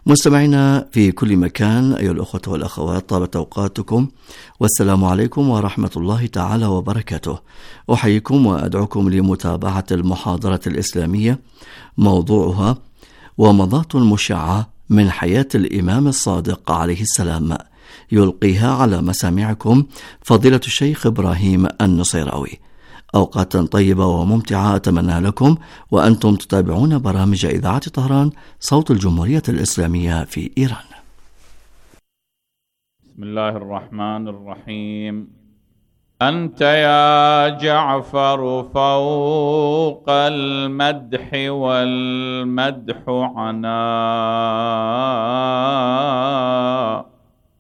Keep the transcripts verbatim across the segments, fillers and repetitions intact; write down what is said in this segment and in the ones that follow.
مستمعينا في كل مكان، أيها الأخوة والأخوات، طابت أوقاتكم والسلام عليكم ورحمة الله تعالى وبركاته. أحييكم وأدعوكم لمتابعة المحاضرة الإسلامية، موضوعها ومضات مشعة من حياة الإمام الصادق عليه السلام، يلقيها على مسامعكم فضيلة الشيخ إبراهيم النصيراوي. أوقاتا طيبة وممتعة أتمنى لكم وأنتم تتابعون برامج إذاعة طهران صوت الجمهورية الإسلامية في إيران. بسم الله الرحمن الرحيم. أنت يا جعفر فوق المدح والمدح عنا،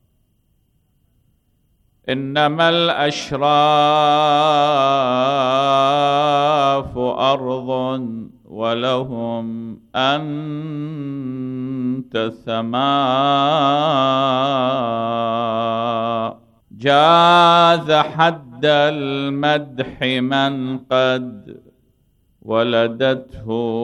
إنما الأشراف أرض ولهم أنت سماء، جاز حد المدح من قد ولدته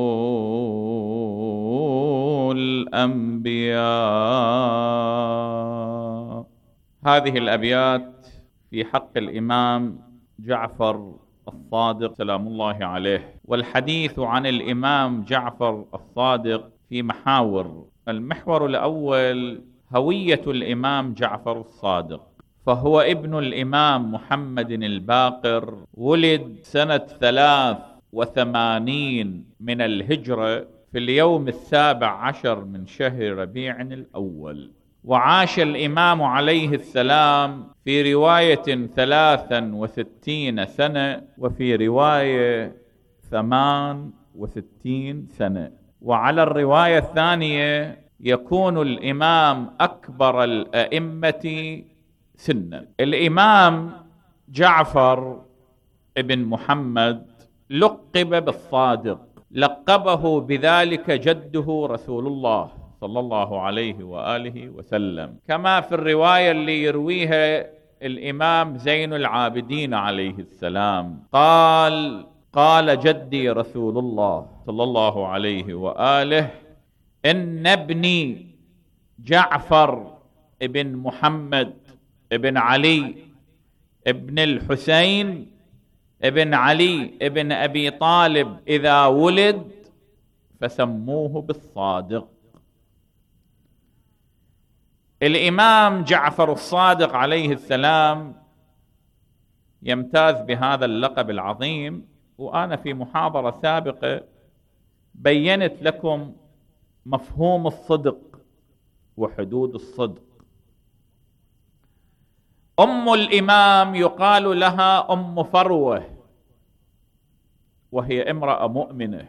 الأنبياء. هذه الأبيات في حق الإمام جعفر الصادق سلام الله عليه. والحديث عن الإمام جعفر الصادق في محاور. المحور الأول هوية الإمام جعفر الصادق، فهو ابن الإمام محمد الباقر، ولد سنة ثلاث وثمانين من الهجرة في اليوم السابع عشر من شهر ربيع الأول، وعاش الإمام عليه السلام في رواية ثلاثا وستين سنة وفي رواية ثمان وستين سنة. وعلى الرواية الثانية يكون الإمام أكبر الأئمة سنا. الإمام جعفر ابن محمد لقب بالصادق، لقبه بذلك جده رسول الله صلى الله عليه وآله وسلم، كما في الرواية اللي يرويها الإمام زين العابدين عليه السلام، قال قال جدي رسول الله صلى الله عليه وآله: إن ابني جعفر ابن محمد ابن علي ابن الحسين ابن علي ابن أبي طالب إذا ولد فسموه بالصادق. الإمام جعفر الصادق عليه السلام يمتاز بهذا اللقب العظيم، وأنا في محاضرة سابقة بيّنت لكم مفهوم الصدق وحدود الصدق. أم الإمام يقال لها أم فروة، وهي امرأة مؤمنة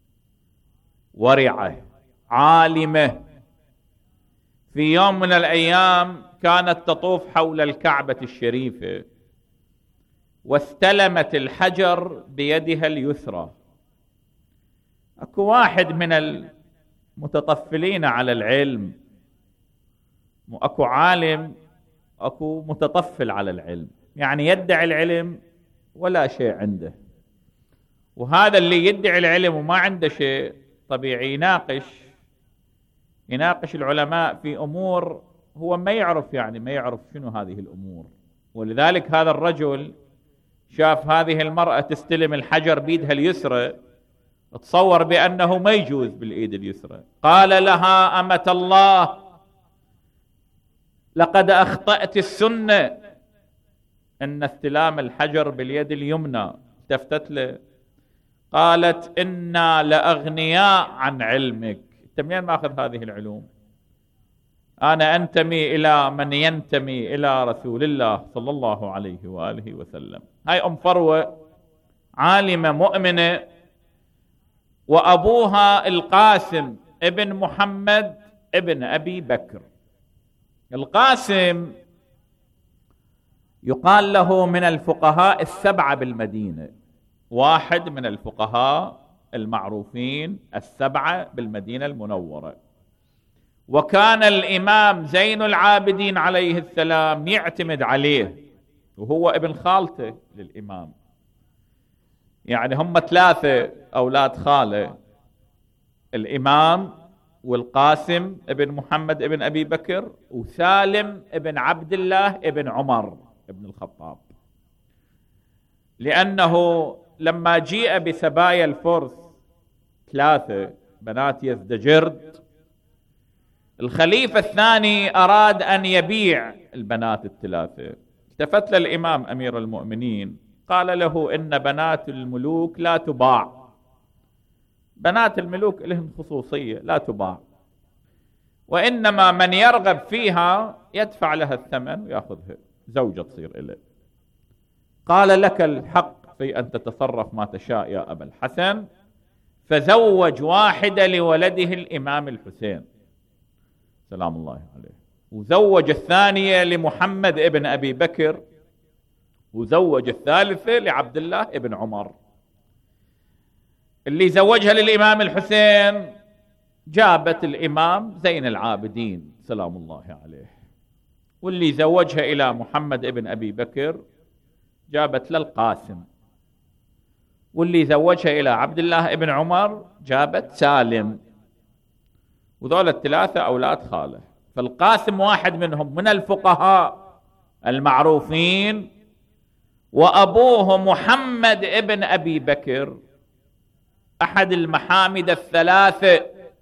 ورعة عالمة. في يوم من الأيام كانت تطوف حول الكعبة الشريفة، واستلمت الحجر بيدها اليسرى. أكو واحد من المتطفلين على العلم، وأكو عالم، أكو متطفل على العلم، يعني يدعي العلم ولا شيء عنده. وهذا اللي يدعي العلم وما عنده شيء طبيعي يناقش يناقش العلماء في أمور هو ما يعرف، يعني ما يعرف شنو هذه الأمور. ولذلك هذا الرجل شاف هذه المرأة تستلم الحجر بيدها اليسرى، تصور بأنه ما يجوز بالإيد اليسرى. قال لها: أمة الله، لقد أخطأت السنة، إن استلام الحجر باليد اليمنى. التفتت له قالت: إنا لأغنياء عن علمك. أنت منين ماخذ هذه العلوم؟ أنا أنتمي إلى من ينتمي إلى رسول الله صلى الله عليه وآله وسلم. هاي أم فروة عالمة مؤمنة، وأبوها القاسم ابن محمد ابن أبي بكر. القاسم يقال له من الفقهاء السبعة بالمدينة، واحد من الفقهاء المعروفين السبعة بالمدينة المنورة. وكان الإمام زين العابدين عليه السلام يعتمد عليه، وهو ابن خالته للإمام، يعني هم ثلاثة أولاد خالة: الإمام والقاسم ابن محمد ابن أبي بكر وسالم ابن عبد الله ابن عمر ابن الخطاب. لأنه لما جيء بسبايا الفرس ثلاثة بنات يزدجرد، الخليفة الثاني أراد أن يبيع البنات الثلاثة، التفت للإمام أمير المؤمنين قال له إن بنات الملوك لا تباع، بنات الملوك لهم خصوصية لا تباع، وإنما من يرغب فيها يدفع لها الثمن ويأخذها زوجة تصير إليه. قال لك الحق في أن تتصرف ما تشاء يا أبا الحسن، فزوج واحدة لولده الإمام الحسين سلام الله عليه، وزوج الثانية لمحمد ابن أبي بكر، وزوج الثالثة لعبد الله ابن عمر. اللي زوجها للإمام الحسين جابت الإمام زين العابدين سلام الله عليه، واللي زوجها إلى محمد ابن أبي بكر جابت للقاسم، واللي زوجها إلى عبد الله ابن عمر جابت سالم، وذول الثلاثة أولاد خاله. فالقاسم واحد منهم من الفقهاء المعروفين، وأبوه محمد ابن أبي بكر أحد المحامد الثلاثة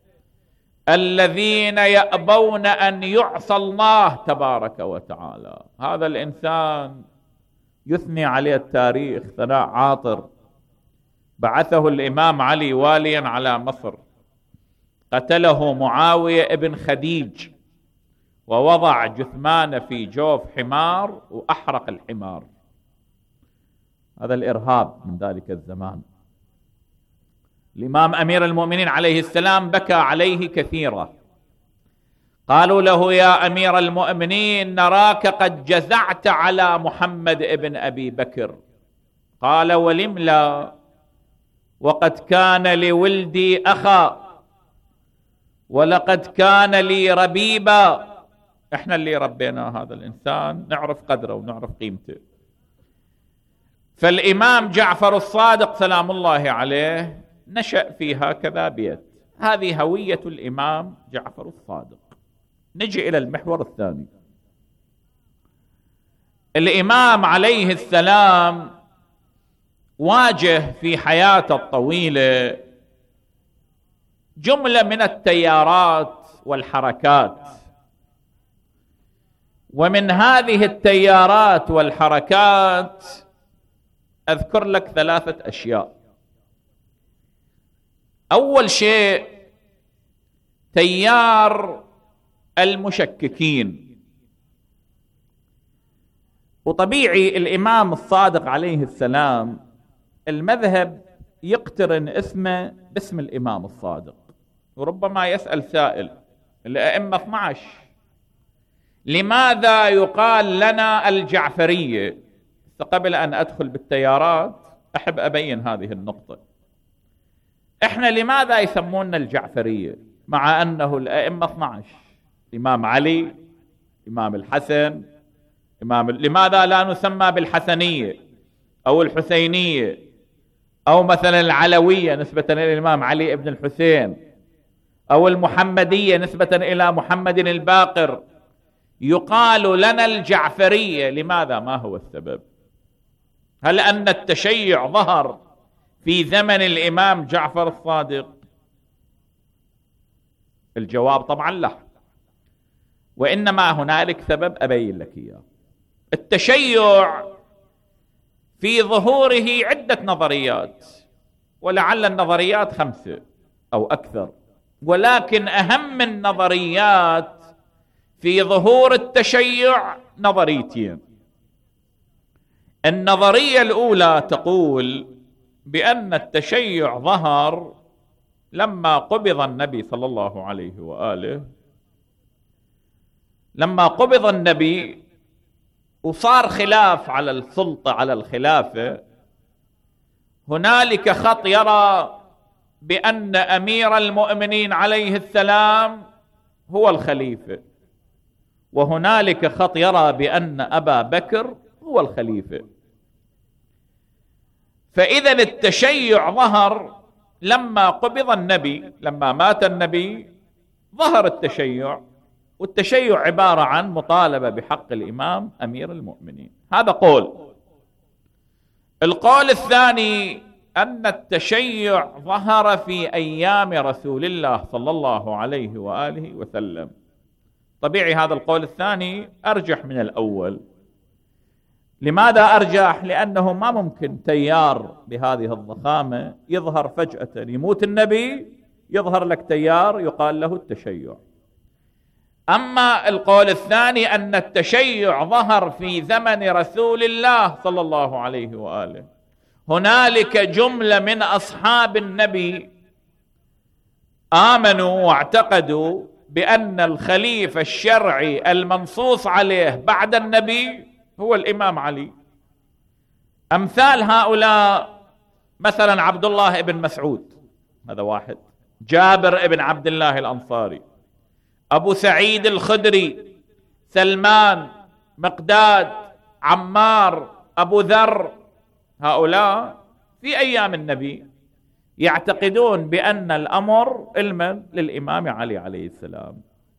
الذين يأبون أن يعصى الله تبارك وتعالى. هذا الإنسان يثني عليه التاريخ ثناء عاطر. بعثه الإمام علي واليا على مصر، قتله معاوية ابن خديج، ووضع جثمان في جوف حمار وأحرق الحمار. هذا الإرهاب من ذلك الزمان. الإمام أمير المؤمنين عليه السلام بكى عليه كثيرا. قالوا له يا أمير المؤمنين نراك قد جزعت على محمد ابن أبي بكر. قال ولم لا، وقد كان لولدي أخا ولقد كان لي ربيبا. احنا اللي ربينا هذا الإنسان، نعرف قدره ونعرف قيمته. فالإمام جعفر الصادق سلام الله عليه نشأ في هكذا بيت. هذه هوية الإمام جعفر الصادق. نجي إلى المحور الثاني. الإمام عليه السلام واجه في حياته الطويلة جملة من التيارات والحركات، ومن هذه التيارات والحركات أذكر لك ثلاثة أشياء. أول شيء تيار المشككين. وطبيعي الإمام الصادق عليه السلام المذهب يقترن اسمه باسم الإمام الصادق. وربما يسأل سائل الأئمة اثني عشر لماذا يقال لنا الجعفرية؟ قبل أن أدخل بالتيارات أحب أبين هذه النقطة. إحنا لماذا يسموننا الجعفرية مع أنه الأئمة اثني عشر؟ إمام علي، إمام الحسن، إمام لماذا لا نسمى بالحسنية أو الحسينية أو مثلا العلوية نسبة إلى الإمام علي ابن الحسين، أو المحمدية نسبة إلى محمد الباقر؟ يقال لنا الجعفرية. لماذا؟ ما هو السبب؟ هل أن التشيع ظهر في زمن الإمام جعفر الصادق؟ الجواب طبعا لا، وإنما هنالك سبب أبين لك إياه. التشيع في ظهوره عدة نظريات، ولعل النظريات خمسة أو أكثر، ولكن أهم النظريات في ظهور التشيع نظريتين. النظرية الأولى تقول بأن التشيع ظهر لما قبض النبي صلى الله عليه وآله، لما قبض النبي وصار خلاف على السلطة على الخلافة، هنالك خط يرى بأن أمير المؤمنين عليه السلام هو الخليفة، وهنالك خط يرى بأن أبا بكر هو الخليفة. فإذا التشيع ظهر لما قبض النبي، لما مات النبي ظهر التشيع، والتشيع عبارة عن مطالبة بحق الإمام أمير المؤمنين. هذا قول. القول الثاني أن التشيع ظهر في أيام رسول الله صلى الله عليه وآله وسلم. طبيعي هذا القول الثاني أرجح من الأول. لماذا أرجح؟ لأنه ما ممكن تيار بهذه الضخامة يظهر فجأة، يموت النبي يظهر لك تيار يقال له التشيع. أما القول الثاني أن التشيع ظهر في زمن رسول الله صلى الله عليه وآله، هنالك جملة من أصحاب النبي آمنوا واعتقدوا بأن الخليفة الشرعي المنصوص عليه بعد النبي هو الإمام علي. أمثال هؤلاء مثلا عبد الله بن مسعود، هذا واحد، جابر بن عبد الله الأنصاري، أبو سعيد الخدري، سلمان، مقداد، عمار، أبو ذر، هؤلاء في أيام النبي يعتقدون بأن الأمر المن للإمام علي عليه السلام.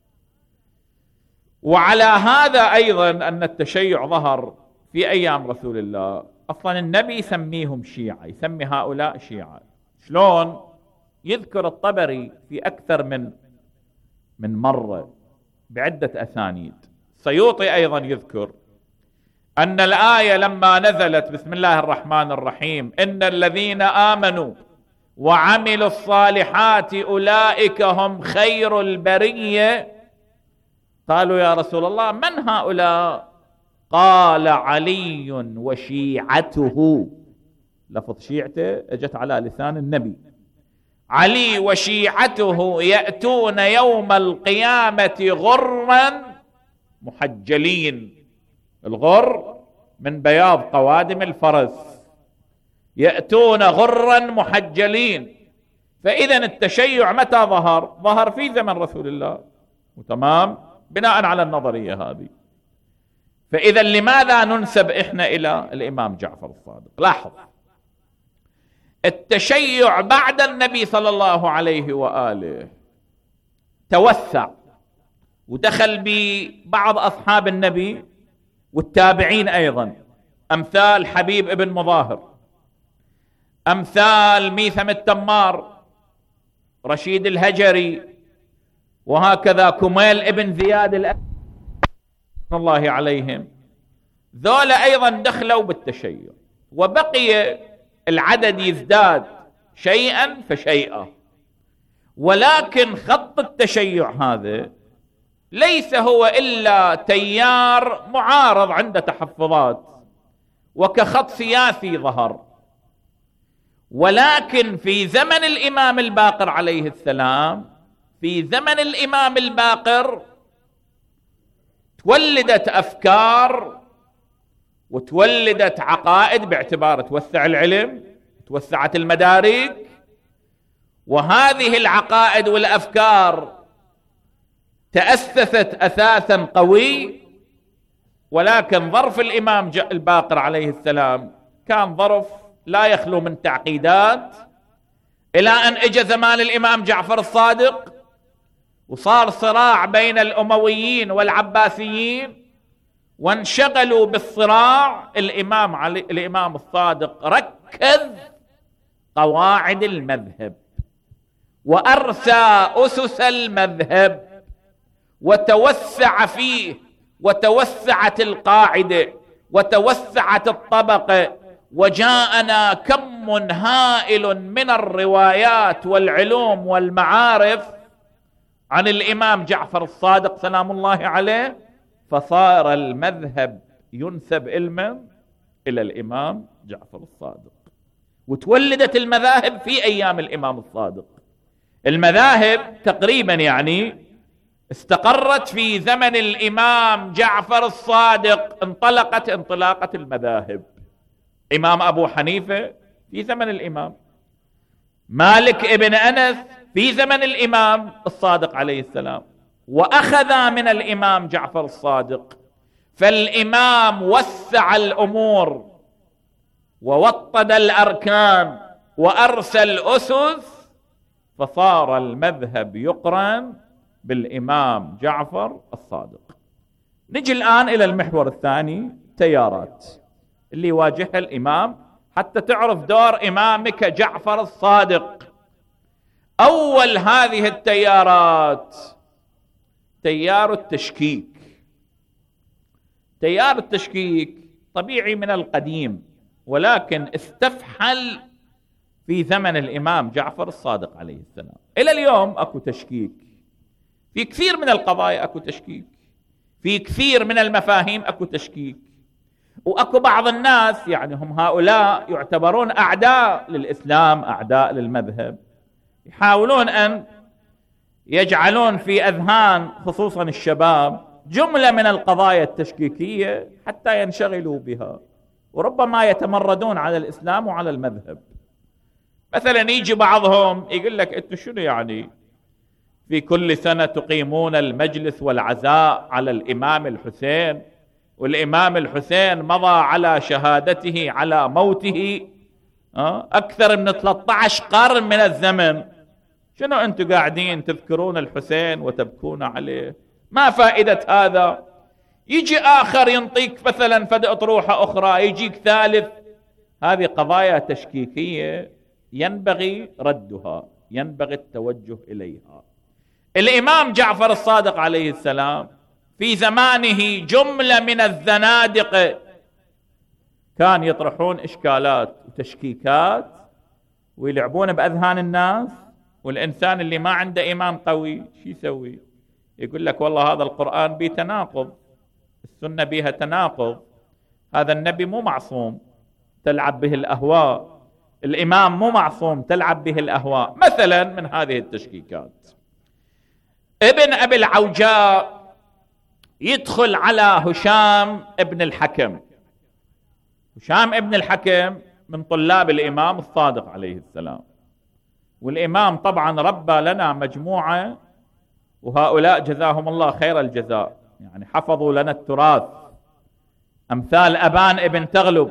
وعلى هذا أيضا أن التشيع ظهر في أيام رسول الله. أصلا النبي يسميهم شيعة، يسمي هؤلاء شيعة. شلون؟ يذكر الطبري في أكثر من من مرة بعدة أسانيد. سيوطي أيضا يذكر أن الآية لما نزلت بسم الله الرحمن الرحيم إن الذين آمنوا وعملوا الصالحات أولئك هم خير البرية، قالوا يا رسول الله من هؤلاء؟ قال علي وشيعته. لفظ شيعته اجت على لسان النبي. علي وشيعته يأتون يوم القيامة غرا محجلين. الغر من بياض قوادم الفرس، يأتون غرا محجلين. فإذا التشيع متى ظهر؟ ظهر في زمن رسول الله، وتمام بناء على النظرية هذه. فإذا لماذا ننسب إحنا إلى الإمام جعفر الصادق؟ لاحظ، التشيع بعد النبي صلى الله عليه وآله توسع ودخل ببعض أصحاب النبي والتابعين أيضا، أمثال حبيب ابن مظاهر، أمثال ميثم التمار، رشيد الهجري، وهكذا كميل ابن زياد الأ... الله عليهم. ذولا أيضا دخلوا بالتشيع، وبقي العدد يزداد شيئا فشيئا. ولكن خط التشيع هذا ليس هو إلا تيار معارض عند تحفظات وكخط سياسي ظهر. ولكن في زمن الإمام الباقر عليه السلام، في زمن الإمام الباقر تولدت أفكار وتولدت عقائد، باعتبار توسع العلم، توسعت المدارك، وهذه العقائد والأفكار تأسست أساسا قوي. ولكن ظرف الإمام الباقر عليه السلام كان ظرف لا يخلو من تعقيدات، إلى أن اجى زمان الإمام جعفر الصادق وصار صراع بين الأمويين والعباسيين، وانشغلوا بالصراع. الإمام علي الإمام الصادق ركز قواعد المذهب وأرسى أسس المذهب وتوسع فيه، وتوسعت القاعدة وتوسعت الطبقة، وجاءنا كم هائل من الروايات والعلوم والمعارف عن الإمام جعفر الصادق سلام الله عليه. فصار المذهب ينسب علما إلى الإمام جعفر الصادق، وتولدت المذاهب في أيام الإمام الصادق. المذاهب تقريبا يعني استقرت في زمن الإمام جعفر الصادق، انطلقت انطلاقة المذاهب. إمام أبو حنيفة في زمن الإمام، مالك ابن أنس في زمن الإمام الصادق عليه السلام، وأخذ من الإمام جعفر الصادق. فالإمام وسع الأمور ووطد الأركان وأرسل الأسس، فصار المذهب يقرن بالإمام جعفر الصادق. نجي الآن إلى المحور الثاني، تيارات اللي يواجهها الإمام حتى تعرف دور إمامك جعفر الصادق. أول هذه التيارات تيار التشكيك. تيار التشكيك طبيعي من القديم، ولكن استفحل في زمن الإمام جعفر الصادق عليه السلام. إلى اليوم أكو تشكيك في كثير من القضايا، أكو تشكيك في كثير من المفاهيم، أكو تشكيك. وأكو بعض الناس يعني هم هؤلاء يعتبرون أعداء للإسلام، أعداء للمذهب، يحاولون أن يجعلون في أذهان خصوصا الشباب جملة من القضايا التشكيكية حتى ينشغلوا بها، وربما يتمردون على الإسلام وعلى المذهب. مثلا يجي بعضهم يقول لك أنتوا شنو يعني في كل سنة تقيمون المجلس والعزاء على الإمام الحسين، والإمام الحسين مضى على شهادته على موته أكثر من ثلاثة عشر قرن من الزمن، شنو أنتوا قاعدين تذكرون الحسين وتبكون عليه؟ ما فائدة هذا؟ يجي آخر ينطيك مثلا فد أطروحة أخرى، يجيك ثالث. هذه قضايا تشكيكية ينبغي ردها، ينبغي التوجه إليها. الإمام جعفر الصادق عليه السلام في زمانه جملة من الزنادقة كان يطرحون إشكالات وتشكيكات ويلعبون بأذهان الناس، والإنسان اللي ما عنده إيمان قوي شو يسوي؟ يقول لك والله هذا القرآن به تناقض، السنة بها تناقض، هذا النبي مو معصوم تلعب به الأهواء، الإمام مو معصوم تلعب به الأهواء. مثلا من هذه التشكيكات ابن أبي العوجاء يدخل على هشام ابن الحكم. هشام ابن الحكم من طلاب الإمام الصادق عليه السلام، والإمام طبعا ربى لنا مجموعة، وهؤلاء جزاهم الله خير الجزاء، يعني حفظوا لنا التراث، أمثال أبان ابن تغلب،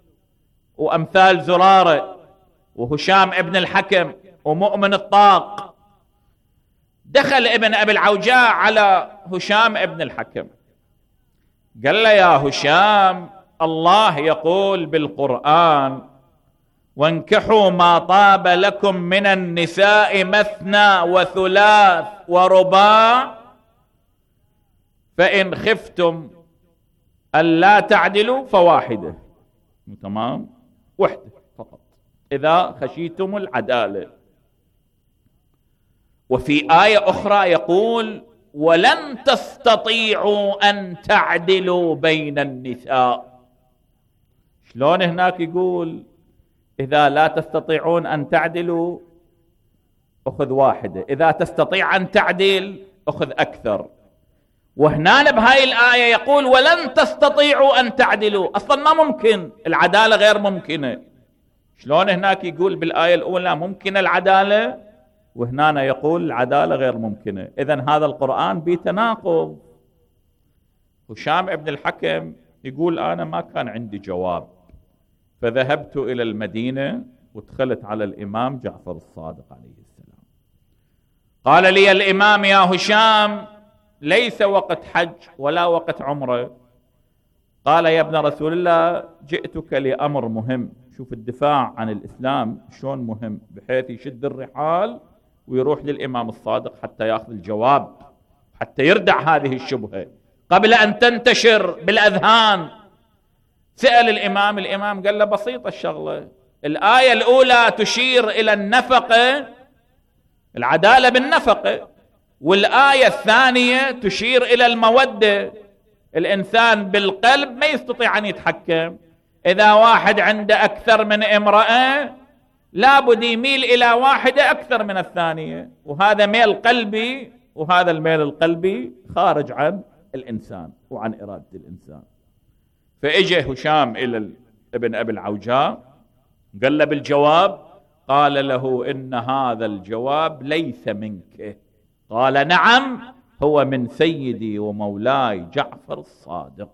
وأمثال زرارة، وهشام ابن الحكم، ومؤمن الطاق. دخل ابن أبي العوجاء على هشام ابن الحكم قال له يا هشام، الله يقول بالقرآن وانكحوا ما طاب لكم من النساء مثنى وثلاث ورباع فإن خفتم ألا تعدلوا فواحدة. تمام، وحدة فقط إذا خشيتم العدالة. وفي آية أخرى يقول ولن تستطيعوا أن تعدلوا بين النساء. شلون هناك يقول إذا لا تستطيعون أن تعدلوا أخذ واحدة، إذا تستطيع أن تعدل أخذ أكثر. وهنا بهاي الآية يقول ولن تستطيعوا أن تعدلوا، أصلا ما ممكن، العدالة غير ممكنة. شلون هناك يقول بالآية الأولى ممكن العدالة، وهنا يقول العدالة غير ممكنة؟ إذن هذا القرآن بتناقض. هشام ابن الحكم يقول أنا ما كان عندي جواب، فذهبت إلى المدينة ودخلت على الإمام جعفر الصادق عليه السلام. قال لي الإمام يا هشام ليس وقت حج ولا وقت عمره. قال يا ابن رسول الله جئتك لأمر مهم. شوف الدفاع عن الإسلام شلون مهم، بحيث يشد الرحال ويروح للإمام الصادق حتى يأخذ الجواب، حتى يردع هذه الشبهة قبل أن تنتشر بالأذهان. سأل الإمام، الإمام قال له بسيطة الشغلة، الآية الأولى تشير إلى النفقة، العدالة بالنفقة، والآية الثانية تشير إلى المودة. الإنسان بالقلب ما يستطيع أن يتحكم، إذا واحد عنده أكثر من امرأة لابد يميل إلى واحدة أكثر من الثانية، وهذا ميل قلبي، وهذا الميل القلبي خارج عن الإنسان وعن إرادة الإنسان. فإجى هشام إلى ابن أبي العوجاء قال له بالجواب، قال له إن هذا الجواب ليس منك. قال نعم هو من سيدي ومولاي جعفر الصادق.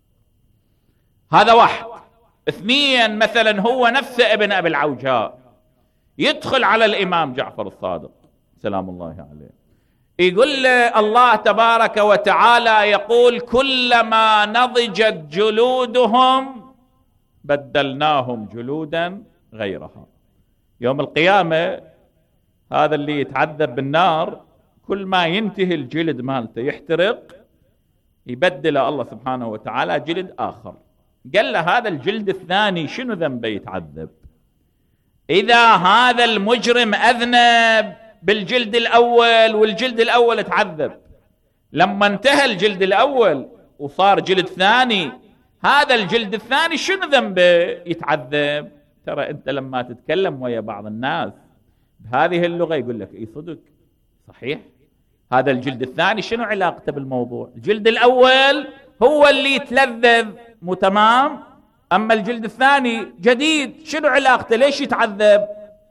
هذا واحد. اثنين، مثلا هو نفسه ابن أبي العوجاء يدخل على الإمام جعفر الصادق سلام الله عليه، يقول له الله تبارك وتعالى يقول كلما نضجت جلودهم بدلناهم جلودا غيرها. يوم القيامة هذا اللي يتعذب بالنار كل ما ينتهي الجلد مالته يحترق يبدل الله سبحانه وتعالى جلد آخر. قال له هذا الجلد الثاني شنو ذنبه يتعذب؟ إذا هذا المجرم أذنب بالجلد الأول والجلد الأول تعذب، لما انتهى الجلد الأول وصار جلد ثاني هذا الجلد الثاني شنو ذنبه يتعذب؟ ترى أنت لما تتكلم ويا بعض الناس بهذه اللغة يقول لك إيه صدق صحيح، هذا الجلد الثاني شنو علاقته بالموضوع؟ الجلد الأول هو اللي يتلذذ مو تمام، أما الجلد الثاني جديد شنو علاقته ليش يتعذب؟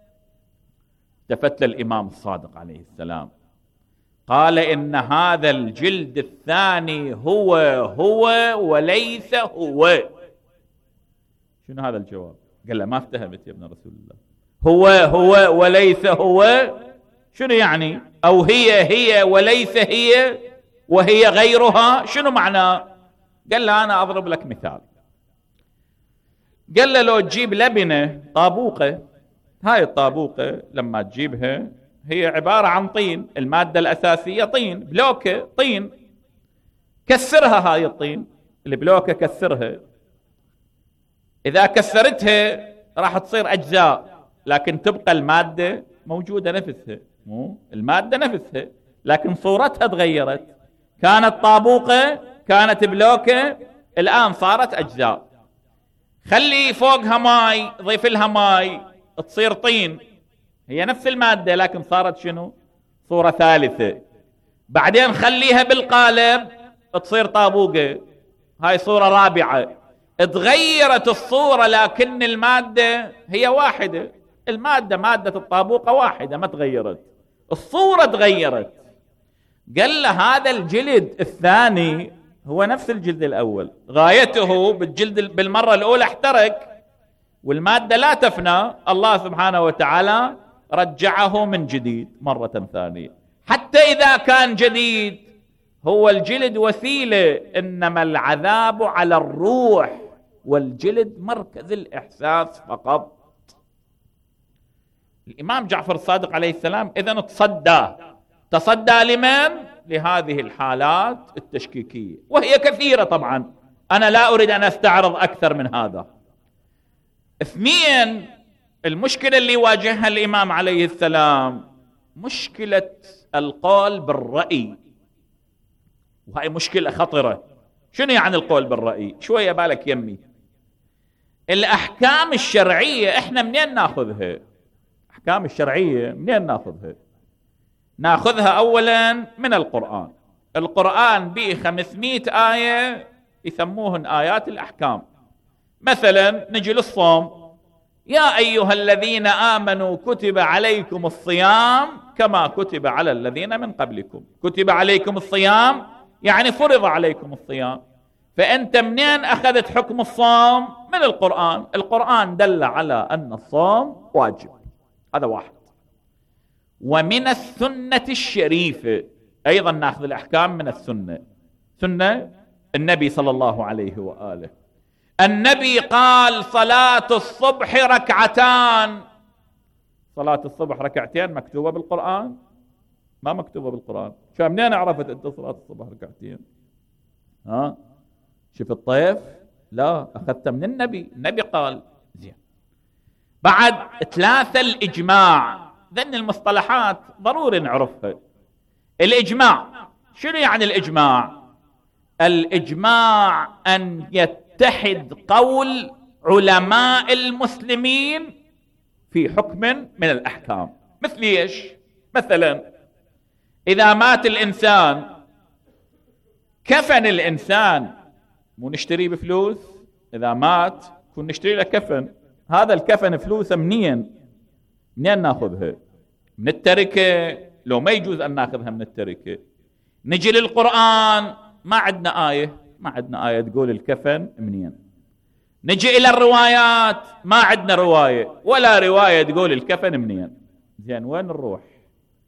التفت الإمام الصادق عليه السلام قال إن هذا الجلد الثاني هو هو وليس هو. شنو هذا الجواب؟ قال له ما افتهمت يا ابن رسول الله، هو هو وليس هو شنو يعني؟ أو هي هي وليس هي وهي غيرها شنو معناه؟ قال له أنا أضرب لك مثال. قال له لو تجيب لبنة طابوقة، هاي الطابوقة لما تجيبها هي عبارة عن طين، المادة الأساسية طين، بلوكة طين، كسرها هاي الطين البلوكة كسرها، إذا كسرتها راح تصير أجزاء لكن تبقى المادة موجودة نفسها، مو المادة نفسها لكن صورتها تغيرت، كانت طابوقة كانت بلوكة الآن صارت أجزاء. خلي فوقها ماي ضيف لها ماي تصير طين، هي نفس المادة لكن صارت شنو؟ صورة ثالثة. بعدين خليها بالقالب تصير طابوقة، هاي صورة رابعة. تغيرت الصورة لكن المادة هي واحدة، المادة مادة الطابوقة واحدة ما تغيرت، الصورة تغيرت. قال له هذا الجلد الثاني هو نفس الجلد الأول، غايته بالجلد بالمرة الأولى احترق والمادة لا تفنى، الله سبحانه وتعالى رجعه من جديد مرة ثانية. حتى إذا كان جديد هو الجلد وسيلة، إنما العذاب على الروح والجلد مركز الإحساس فقط. الإمام جعفر الصادق عليه السلام إذن تصدى تصدى لمن؟ لهذه الحالات التشكيكية وهي كثيرة طبعا، أنا لا أريد أن أستعرض أكثر من هذا. اثنين، المشكلة اللي واجهها الإمام عليه السلام مشكلة القول بالرأي، وهي مشكلة خطرة. شنو يعني القول بالرأي؟ شوية بالك يمي. الأحكام الشرعية إحنا منين ناخذها؟ أحكام الشرعية منين ناخذها؟ ناخذها أولا من القرآن. القرآن به خمسمائة آية يسموهن آيات الأحكام. مثلا نجي للصوم، يا أيها الذين آمنوا كتب عليكم الصيام كما كتب على الذين من قبلكم. كتب عليكم الصيام يعني فرض عليكم الصيام، فأنت منين أخذت حكم الصوم؟ من القرآن. القرآن دل على أن الصوم واجب، هذا واحد. ومن السنة الشريفة أيضا نأخذ الأحكام من السنة. سنة النبي صلى الله عليه وآله، النبي قال صلاة الصبح ركعتان. صلاة الصبح ركعتين مكتوبة بالقرآن؟ ما مكتوبة بالقرآن. شو منين عرفت أنت صلاة الصبح ركعتين؟ ها شوف الطيف؟ لا، أخذتها من النبي، النبي قال. زين. بعد ثلاثة الإجماع، ذن المصطلحات ضروري نعرفها. الإجماع شنو يعني الإجماع؟ الإجماع أن يتحد قول علماء المسلمين في حكم من الأحكام. مثل ايش؟ مثلا إذا مات الإنسان، كفن الإنسان مو نشتريه بفلوس؟ إذا مات كن نشتري له كفن، هذا الكفن فلوسه منين؟ منين ناخذها؟ من التركة؟ لو ما يجوز أن ناخذها من التركة. نجي للقرآن، ما عندنا آية، ما عندنا آية تقول الكفن منين. نجي إلى الروايات، ما عندنا رواية ولا رواية تقول الكفن منين. زين، وين نروح؟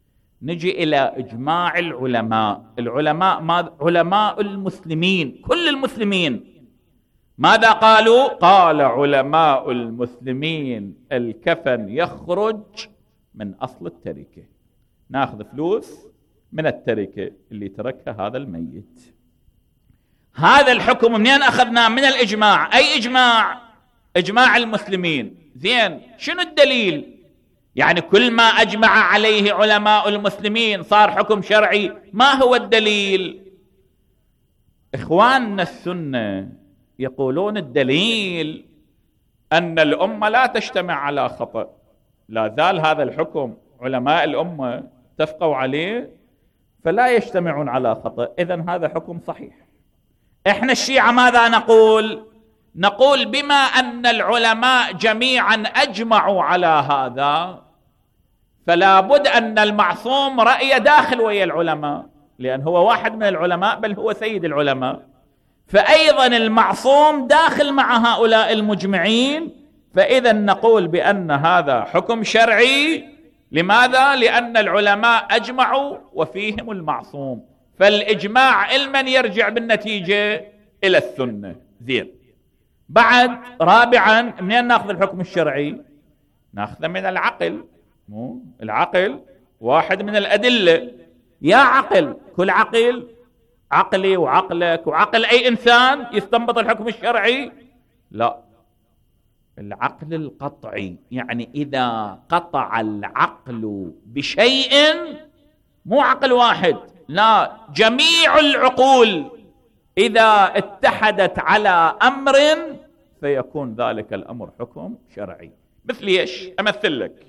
نجي إلى إجماع العلماء. العلماء ما علماء المسلمين، كل المسلمين ماذا قالوا؟ قال علماء المسلمين الكفن يخرج من أصل التركة، ناخذ فلوس من التركة اللي تركها هذا الميت. هذا الحكم منين أخذناه؟ من الإجماع. أي إجماع؟ إجماع المسلمين. زين، شنو الدليل؟ يعني كل ما أجمع عليه علماء المسلمين صار حكم شرعي. ما هو الدليل؟ إخواننا السنة يقولون الدليل أن الأمة لا تجتمع على خطأ، لا زال هذا الحكم علماء الأمة اتفقوا عليه فلا يجتمعون على خطأ، إذن هذا حكم صحيح. إحنا الشيعة ماذا نقول؟ نقول بما أن العلماء جميعا أجمعوا على هذا فلا بد أن المعصوم رأي داخل ويا العلماء، لأن هو واحد من العلماء بل هو سيد العلماء، فأيضا المعصوم داخل مع هؤلاء المجمعين. فإذا نقول بأن هذا حكم شرعي. لماذا؟ لأن العلماء أجمعوا وفيهم المعصوم، فالإجماع علما يرجع بالنتيجة إلى السنة. زين، بعد رابعا منين ناخذ الحكم الشرعي؟ ناخذه من العقل. مو العقل واحد من الأدلة. يا عقل، كل عقل، عقلي وعقلك وعقل أي إنسان يستنبط الحكم الشرعي؟ لا، العقل القطعي، يعني إذا قطع العقل بشيء، مو عقل واحد، لا، جميع العقول إذا اتحدت على أمر فيكون ذلك الأمر حكم شرعي. مثل ايش؟ أمثل لك.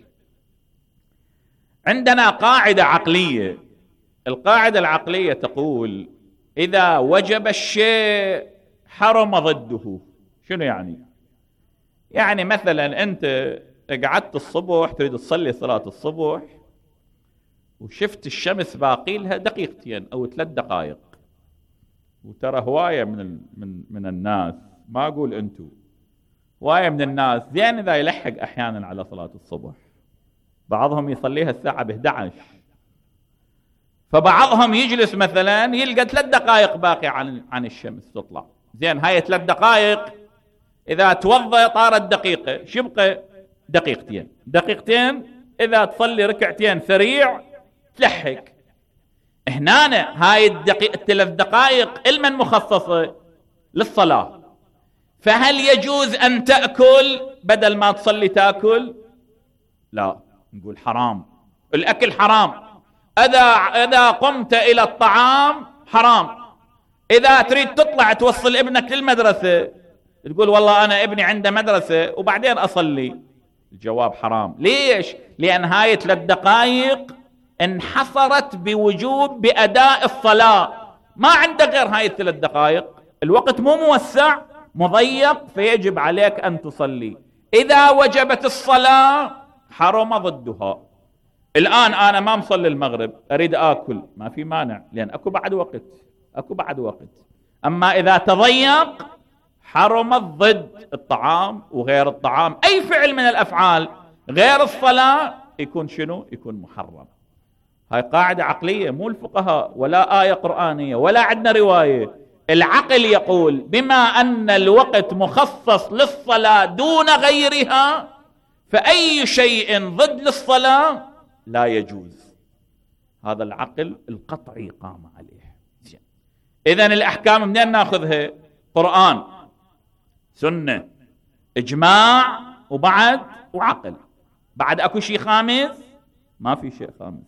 عندنا قاعدة عقلية، القاعدة العقلية تقول إذا وجب الشيء حرم ضده. شنو يعني؟ يعني مثلا أنت قعدت الصبح تريد تصلي صلاة الصبح وشفت الشمس باقي لها دقيقتين أو ثلاث دقائق، وترى هواية من من من الناس، ما أقول أنتو، هواية من الناس زين إذا يلحق أحيانا على صلاة الصبح، بعضهم يصليها الساعة بإحدى عشر، فبعضهم يجلس مثلا يلقى ثلاث دقائق باقي عن عن الشمس تطلع. زين، هاي ثلاث دقائق إذا توضأ طارت دقيقة، شبقى دقيقتين، دقيقتين إذا تصلي ركعتين سريع تلحق. هنا هاي الدقيقة الثلاث دقائق لمن مخصصة؟ للصلاة. فهل يجوز أن تأكل بدل ما تصلي تأكل؟ لا، نقول حرام، الأكل حرام. إذا إذا قمت إلى الطعام حرام. إذا تريد تطلع توصل ابنك للمدرسة تقول والله أنا ابني عنده مدرسة وبعدين أصلي، الجواب حرام. ليش؟ لأن هاي ثلاث دقائق انحصرت بوجوب بأداء الصلاة، ما عندك غير هاي الثلاث دقائق، الوقت مو موسع، مضيق، فيجب عليك أن تصلي. إذا وجبت الصلاة حرم ضدها. الآن أنا ما مصلي المغرب أريد آكل، ما في مانع لأن أكو بعد وقت، أكو بعد وقت. أما إذا تضيق حرم ضد الطعام وغير الطعام، أي فعل من الأفعال غير الصلاة يكون شنو؟ يكون محرم. هاي قاعدة عقلية، مو الفقهاء ولا آية قرآنية ولا عندنا رواية. العقل يقول بما أن الوقت مخصص للصلاة دون غيرها فأي شيء ضد للصلاة لا يجوز. هذا العقل القطعي قام عليه. إذن الأحكام منين ناخذها؟ قرآن، سنة، إجماع، وبعد وعقل. بعد أكو شيء خامس؟ ما في شيء خامس.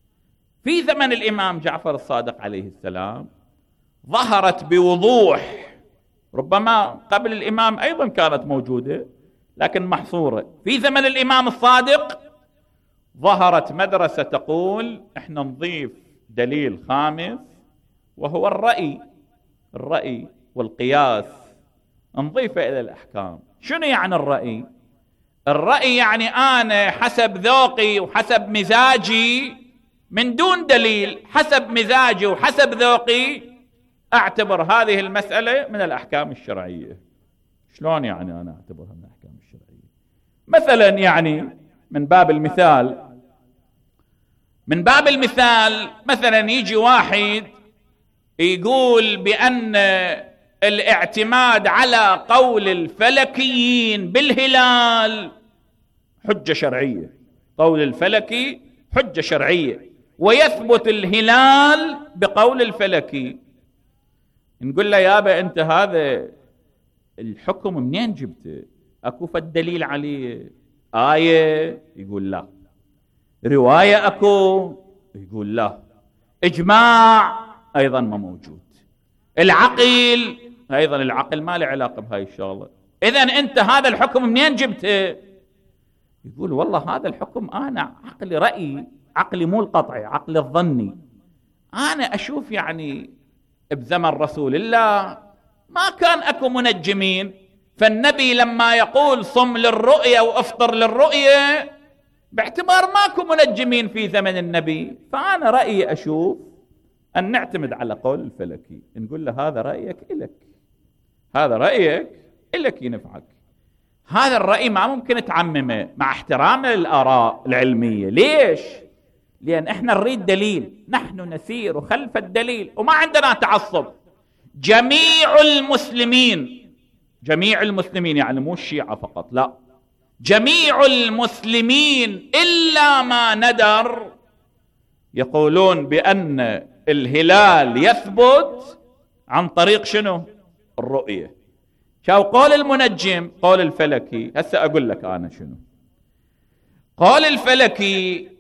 في زمن الإمام جعفر الصادق عليه السلام ظهرت بوضوح، ربما قبل الإمام أيضا كانت موجودة لكن محصورة، في زمن الإمام الصادق ظهرت مدرسة تقول احنا نضيف دليل خامس وهو الرأي، الرأي والقياس نضيفه إلى الأحكام. شنو يعني الرأي؟ الرأي يعني أنا حسب ذوقي وحسب مزاجي من دون دليل، حسب مزاجي وحسب ذوقي أعتبر هذه المسألة من الأحكام الشرعية. شلون يعني أنا أعتبرها من الأحكام الشرعية؟ مثلا يعني من باب المثال، من باب المثال مثلا يجي واحد يقول بأن الاعتماد على قول الفلكيين بالهلال حجة شرعية، قول الفلكي حجة شرعية، ويثبت الهلال بقول الفلكي. نقول له يابا أنت هذا الحكم منين جبته؟ أكو فالدليل عليه؟ آية؟ يقول لا. رواية أكو؟ يقول لا. إجماع؟ أيضا ما موجود. العقل؟ أيضا العقل ما له علاقة بهاي الشغلة. إذن أنت هذا الحكم منين جبته؟ يقول والله هذا الحكم أنا عقلي رأيي، عقلي مو القطعي، عقلي الظني. أنا أشوف يعني بزمن رسول الله ما كان أكو منجمين، فالنبي لما يقول صم للرؤية وافطر للرؤية باعتبار ماكو منجمين في زمن النبي، فأنا رأيي أشوف أن نعتمد على قول الفلكي. نقول له هذا رأيك إلك، هذا رأيك إلك ينفعك. هذا الرأي ما ممكن تعممه مع احترامنا للآراء العلمية. ليش؟ لأن احنا نريد دليل، نحن نسير خلف الدليل وما عندنا تعصب. جميع المسلمين، جميع المسلمين يعني مو الشيعة فقط، لا، جميع المسلمين إلا ما ندر يقولون بأن الهلال يثبت عن طريق شنو؟ الرؤية. شاو قول المنجم؟ قول الفلكي. هسه أقول لك أنا شنو قول الفلكي.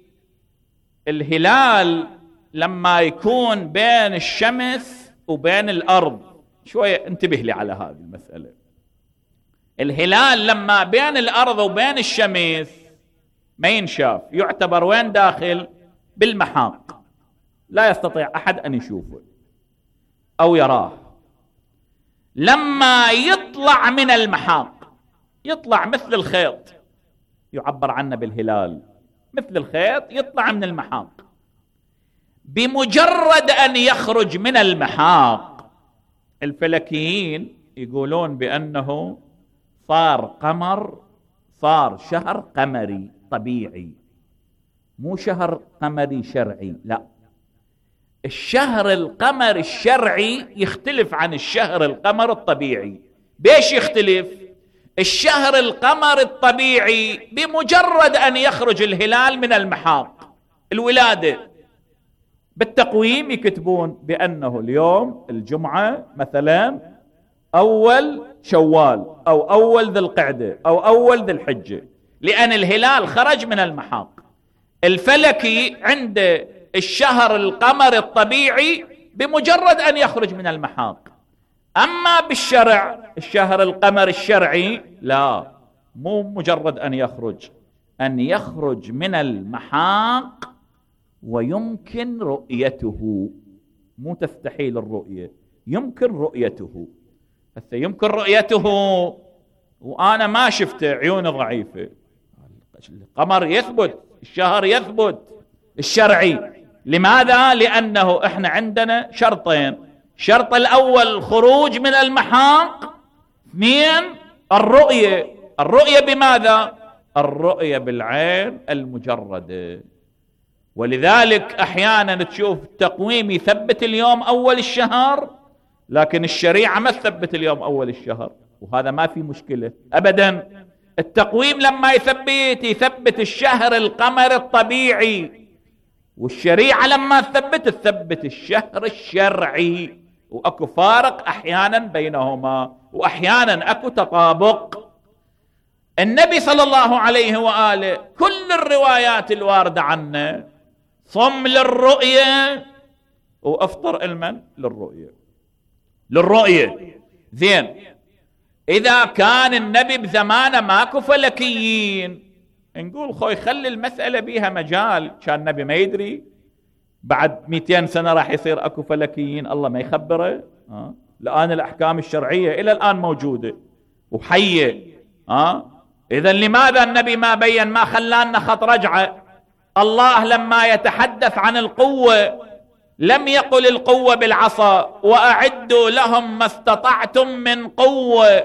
الهلال لما يكون بين الشمس وبين الأرض، شوية انتبه لي على هذه المسألة. الهلال لما بين الأرض وبين الشمس ما ينشاف، يعتبر وين داخل؟ بالمحاق، لا يستطيع أحد أن يشوفه أو يراه. لما يطلع من المحاق، يطلع مثل الخيط، يعبر عنه بالهلال، مثل الخيط يطلع من المحاق. بمجرد أن يخرج من المحاق الفلكيين يقولون بأنه صار قمر، صار شهر قمري طبيعي، مو شهر قمري شرعي. لا، الشهر القمر الشرعي يختلف عن الشهر القمر الطبيعي. بيش يختلف؟ الشهر القمر الطبيعي بمجرد أن يخرج الهلال من المحاق، الولادة، بالتقويم يكتبون بأنه اليوم الجمعة مثلا أول شوال أو أول ذي القعدة أو أول ذي الحجة، لأن الهلال خرج من المحاق. الفلكي عند الشهر القمر الطبيعي بمجرد أن يخرج من المحاق. أما بالشرع الشهر القمر الشرعي لا، مو مجرد أن يخرج، أن يخرج من المحاق ويمكن رؤيته، مو تستحيل الرؤية، يمكن رؤيته. هسه يمكن رؤيته وأنا ما شفته، عيوني ضعيفة. القمر يثبت، الشهر يثبت الشرعي. لماذا؟ لأنه إحنا عندنا شرطين. الشرط الأول الخروج من المحاق، اثنين الرؤية. الرؤية بماذا؟ الرؤية بالعين المجردة. ولذلك أحيانا تشوف التقويم يثبت اليوم أول الشهر، لكن الشريعة ما تثبت اليوم أول الشهر، وهذا ما في مشكلة أبدا. التقويم لما يثبت يثبت الشهر القمر الطبيعي، والشريعة لما تثبت تثبت الشهر الشرعي، وأكو فارق أحيانا بينهما وأحيانا أكو تطابق. النبي صلى الله عليه وآله كل الروايات الواردة عنه صم للرؤية وأفطر المن للرؤية، للرؤية. زين، إذا كان النبي بزمانه ماكو فلكيين، نقول خوي خلي المسألة بيها مجال، كان النبي ما يدري بعد مئتين سنة راح يصير أكو فلكيين، الله ما يخبره. أه؟ الآن الأحكام الشرعية إلى الآن موجودة وحية. أه؟ إذن لماذا النبي ما بين، ما خلانا خط رجعة؟ الله لما يتحدث عن القوة لم يقل القوة بالعصا، وأعدوا لهم ما استطعتم من قوة.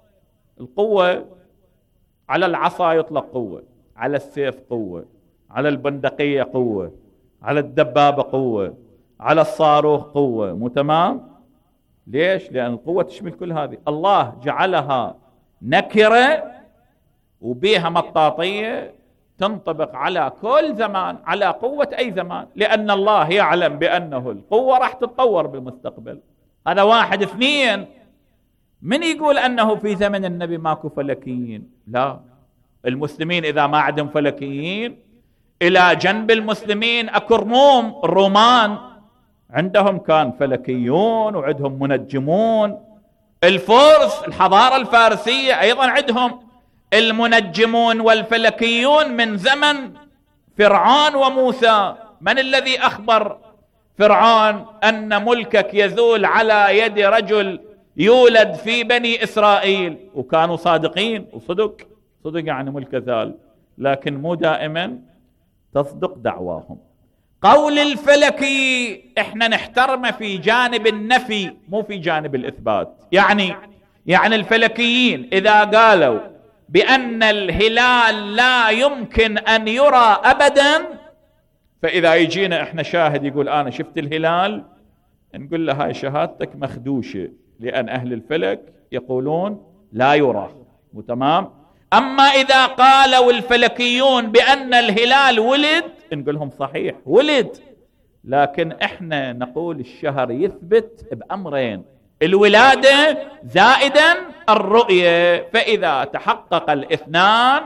القوة على العصا يطلق قوة، على السيف قوة، على البندقية قوة، على الدبابة قوة، على الصاروخ قوة، مو تمام؟ ليش؟ لأن القوة تشمل كل هذه. الله جعلها نكرة وبيها مطاطية تنطبق على كل زمان، على قوة أي زمان، لأن الله يعلم بأنه القوة راح تتطور بالمستقبل. هذا واحد. اثنين، من يقول أنه في زمن النبي ماكو فلكيين؟ لا، المسلمين إذا ما عندهم فلكيين، إلى جنب المسلمين أكو الروم، الرومان عندهم كان فلكيون وعندهم منجمون. الفرس، الحضارة الفارسية أيضا عندهم المنجمون والفلكيون من زمن فرعون وموسى. من الذي أخبر فرعون أن ملكك يزول على يد رجل يولد في بني إسرائيل؟ وكانوا صادقين، وصدق صدق يعني ملك زال، لكن مو دائما تصدق دعواهم. قول الفلكي احنا نحترمه في جانب النفي مو في جانب الإثبات. يعني يعني الفلكيين إذا قالوا بأن الهلال لا يمكن أن يرى أبدا، فإذا يجينا احنا شاهد يقول أنا شفت الهلال، نقول له هاي شهادتك مخدوشة، لأن أهل الفلك يقولون لا يرى. تمام؟ أما إذا قالوا الفلكيون بأن الهلال ولد، نقول لهم صحيح ولد، لكن احنا نقول الشهر يثبت بأمرين: الولادة زائدا الرؤية. فإذا تحقق الاثنان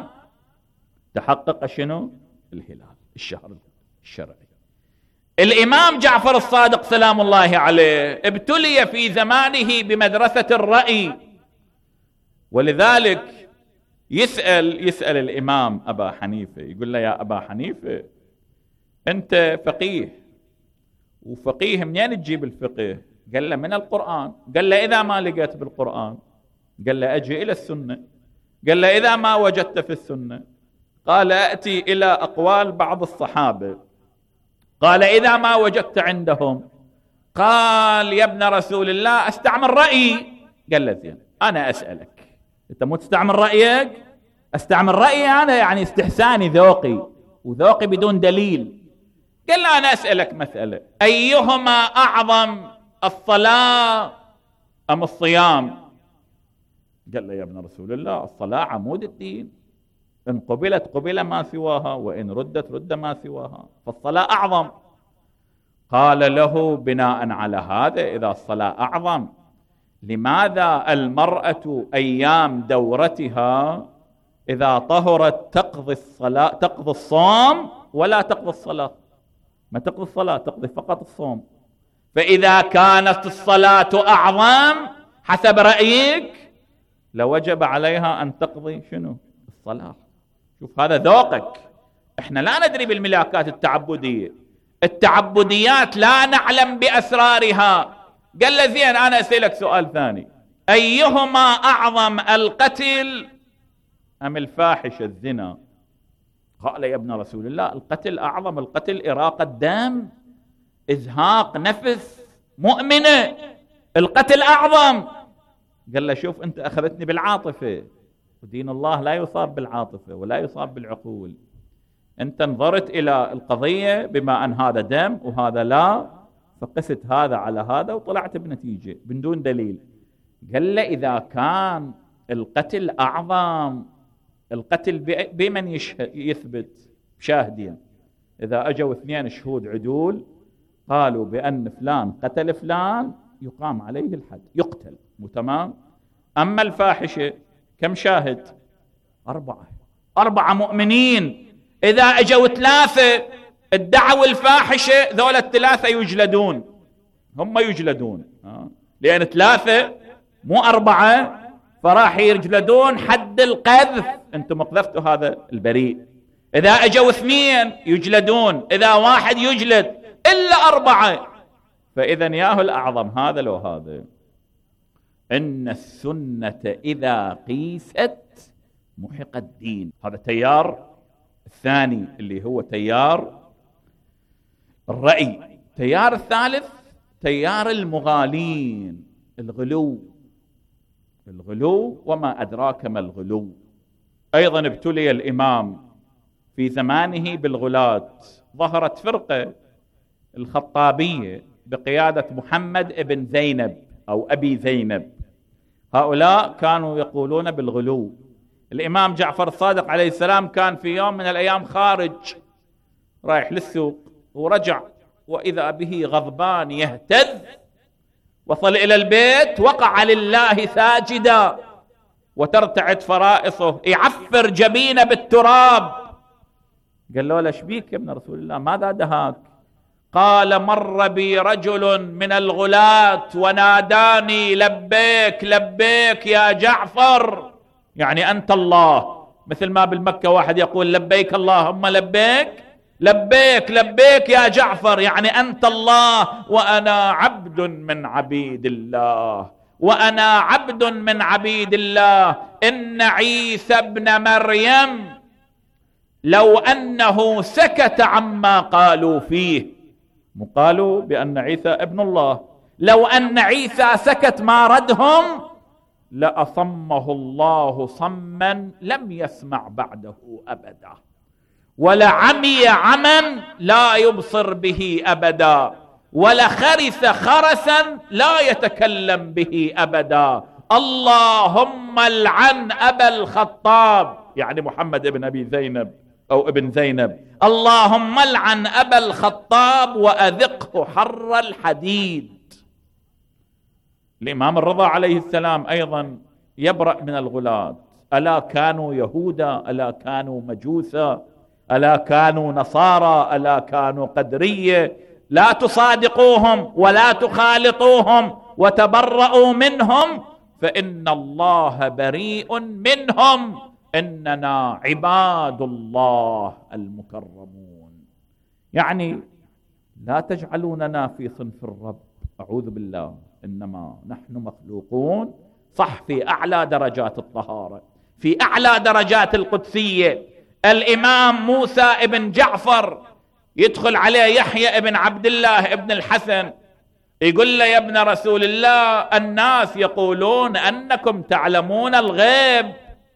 تحقق شنو؟ الهلال، الشهر الشرعي. الإمام جعفر الصادق سلام الله عليه ابتلي في زمانه بمدرسة الرأي، ولذلك يسأل يسأل الإمام أبا حنيفة، يقول له يا أبا حنيفة أنت فقيه، وفقيه منين تجيب الفقه؟ قال له من القرآن. قال له إذا ما لقيت بالقرآن؟ قال له أجي إلى السنة. قال له إذا ما وجدت في السنة؟ قال أأتي إلى أقوال بعض الصحابة. قال إذا ما وجدت عندهم؟ قال يا ابن رسول الله أستعمل رأيي. قال له زين، أنا أسألك، أنت مو تستعمل رأيك؟ أستعمل رأيي أنا، يعني استحساني، ذوقي، وذوقي بدون دليل. قال له أنا أسألك مسألة: أيهما أعظم، الصلاة أم الصيام؟ قال له يا ابن رسول الله الصلاة عمود الدين، إن قبلت قبل ما سواها، وإن ردت رد ما سواها، فالصلاة أعظم. قال له بناء على هذا إذا الصلاة أعظم، لماذا المرأة أيام دورتها إذا طهرت تقضي الصلاة تقضي الصوم ولا تقضي الصلاة؟ ما تقضي الصلاة، تقضي فقط الصوم. فإذا كانت الصلاة أعظم حسب رأيك لوجب عليها أن تقضي شنو؟ الصلاة. شوف هذا ذوقك. احنا لا ندري بالملاكات التعبدية، التعبديات لا نعلم بأسرارها. قال له زين أنا أسألك سؤال ثاني: أيهما أعظم، القتل أم الفاحشة الزنا؟ قال يا ابن رسول الله القتل أعظم، القتل إراقة دم، إزهاق نفس مؤمنة، القتل أعظم. قال له شوف أنت أخذتني بالعاطفة، ودين الله لا يصاب بالعاطفة ولا يصاب بالعقول. أنت نظرت إلى القضية بما أن هذا دم وهذا لا، فقست هذا على هذا وطلعت بنتيجة بدون دليل. قال له إذا كان القتل أعظم، القتل بمن يثبت؟ شاهدين. إذا أجوا اثنين شهود عدول قالوا بأن فلان قتل فلان يقام عليه الحد، يقتل. تمام؟ أما الفاحشة كم شاهد؟ أربعة أربعة مؤمنين. إذا أجوا ثلاثة ادعوا الفاحشة، ذول الثلاثة يجلدون، هم يجلدون، لأن ثلاثة مو أربعة، فراح يجلدون حد القذف. أنتم قذفتوا هذا البريء. إذا أجوا اثنين يجلدون، إذا واحد يجلد، إلا أربعة. فإذا ياهو الأعظم هذا لو هذا. إن السنة إذا قيست محق الدين. هذا تيار الثاني اللي هو تيار الرأي. تيار الثالث تيار المغالين، الغلو. الغلو وما أدراك ما الغلو. أيضا ابتلي الإمام في زمانه بالغلاة. ظهرت فرقة الخطابية بقيادة محمد ابن زينب أو أبي زينب، هؤلاء كانوا يقولون بالغلو. الإمام جعفر الصادق عليه السلام كان في يوم من الأيام خارج رايح للسوق، ورجع وإذا به غضبان يهتز، وصل إلى البيت وقع لله ساجدا وترتعد فرائصه، يعفر جبينه بالتراب. قال له ليش بيك يا ابن رسول الله، ماذا دهاك؟ قال مر بي رجل من الغلاة وناداني لبيك لبيك يا جعفر، يعني أنت الله، مثل ما بالمكة واحد يقول لبيك اللهم لبيك، لبيك لبيك يا جعفر، يعني أنت الله وأنا عبد من عبيد الله، وأنا عبد من عبيد الله. إن عيسى ابن مريم لو أنه سكت عما قالوا فيه، قالوا بأن عيسى ابن الله، لو أن عيسى سكت ما ردهم لأصمه الله صما لم يسمع بعده أبدا، ولعمي عما لا يبصر به أبدا، ولخرس خرسا لا يتكلم به أبدا. اللهم العن أبا الخطاب، يعني محمد ابن أبي زينب أو ابن زينب، اللهم العن أبا الخطاب وأذقه حر الحديد. الإمام الرضا عليه السلام أيضا يبرأ من الغلاة. ألا كانوا يهودا، ألا كانوا مجوسا، ألا كانوا نصارى، ألا كانوا قدرية، لا تصادقوهم ولا تخالطوهم وتبرؤوا منهم، فإن الله بريء منهم، إننا عباد الله المكرمون. يعني لا تجعلوننا في صنف الرب، أعوذ بالله، إنما نحن مخلوقون، صح، في أعلى درجات الطهارة، في أعلى درجات القدسية. الإمام موسى ابن جعفر يدخل عليه يحيى ابن عبد الله ابن الحسن، يقول له يا ابن رسول الله الناس يقولون أنكم تعلمون الغيب.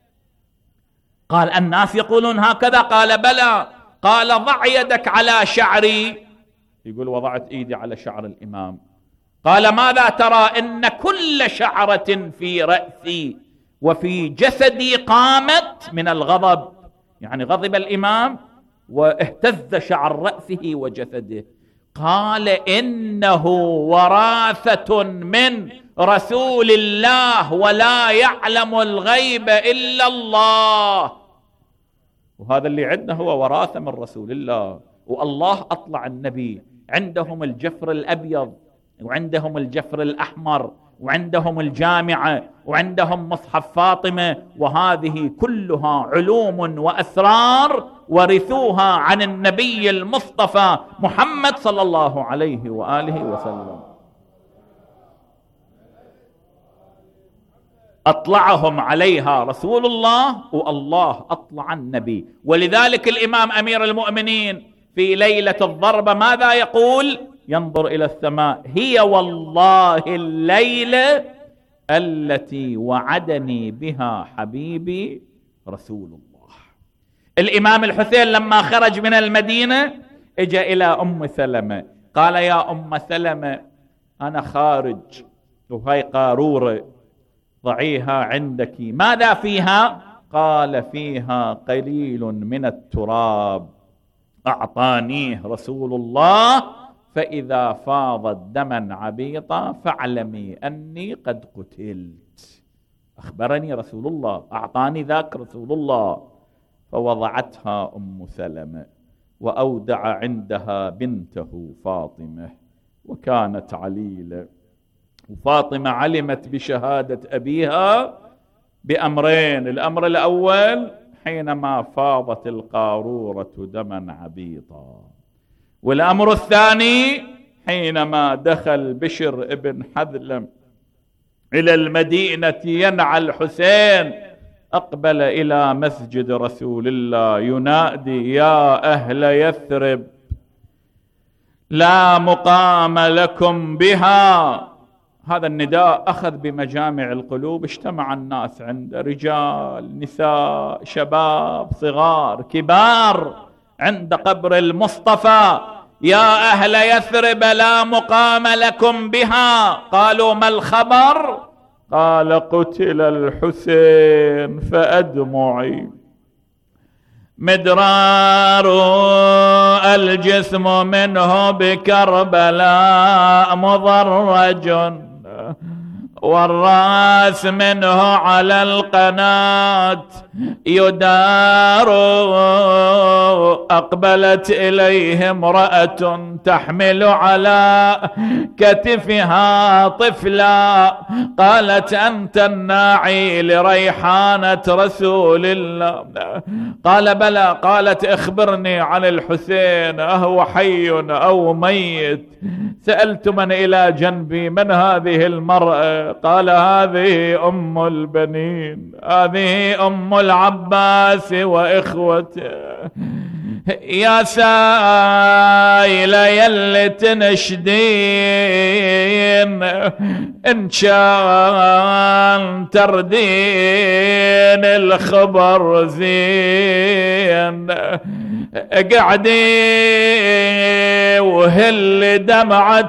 قال الناس يقولون هكذا؟ قال بلى. قال ضع يدك على شعري، يقول وضعت ايدي على شعر الإمام. قال ماذا ترى؟ إن كل شعرة في رأسي وفي جسدي قامت من الغضب، يعني غضب الإمام واهتز شعر رأسه وجسده. قال إنه وراثة من رسول الله ولا يعلم الغيب إلا الله. وهذا اللي عندنا هو وراثة من رسول الله، والله أطلع النبي. عندهم الجفر الأبيض، وعندهم الجفر الأحمر، وعندهم الجامعة، وعندهم مصحف فاطمة، وهذه كلها علوم وأسرار ورثوها عن النبي المصطفى محمد صلى الله عليه وآله وسلم. أطلعهم عليها رسول الله، والله أطلع النبي. ولذلك الإمام أمير المؤمنين في ليلة الضربة ماذا يقول؟ ينظر إلى السماء: هي والله الليلة التي وعدني بها حبيبي رسول الله. الإمام الحسين لما خرج من المدينة اجى إلى أم سلمة، قال يا أم سلمة أنا خارج وهي قارورة ضعيها عندك، ماذا فيها؟ قال فيها قليل من التراب أعطانيه رسول الله، فإذا فاضت دما عبيطا فاعلمي أني قد قتلت. أخبرني رسول الله، أعطاني ذاك رسول الله. فوضعتها أم سلمة وأودع عندها بنته فاطمة، وكانت عليلة. وفاطمة علمت بشهادة أبيها بأمرين: الأمر الأول حينما فاضت القارورة دما عبيطا، والأمر الثاني حينما دخل بشر ابن حذلم إلى المدينة ينعى الحسين، أقبل إلى مسجد رسول الله ينادي: يا أهل يثرب لا مقام لكم بها. هذا النداء أخذ بمجامع القلوب، اجتمع الناس عنده، رجال نساء شباب صغار كبار، عند قبر المصطفى يا أهل يثرب لا مقام لكم بها. قالوا ما الخبر؟ قال قتل الحسين فأدمعي مدرار الجسم منه بكربلاء مضرج والرأس منه على القناة يدار. أقبلت إليه امرأة تحمل على كتفها طفلا، قالت أنت الناعي لريحانة رسول الله؟ قال بلى. قالت اخبرني عن الحسين، أهو حي أو ميت؟ سألت من إلى جنبي، من هذه المرأة؟ قال هذه أم البنين، هذه أم العباس وإخوته. يا سائل يلي تنشدين إن كان تردين الخبر زين، قعدي وهل دمعة